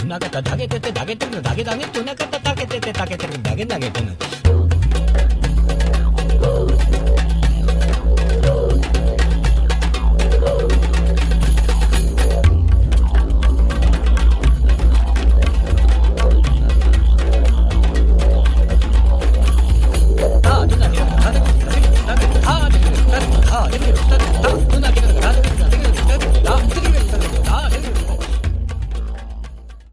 なかっただけててだけてるだけだねとなかっただけててだけてるだけだけてね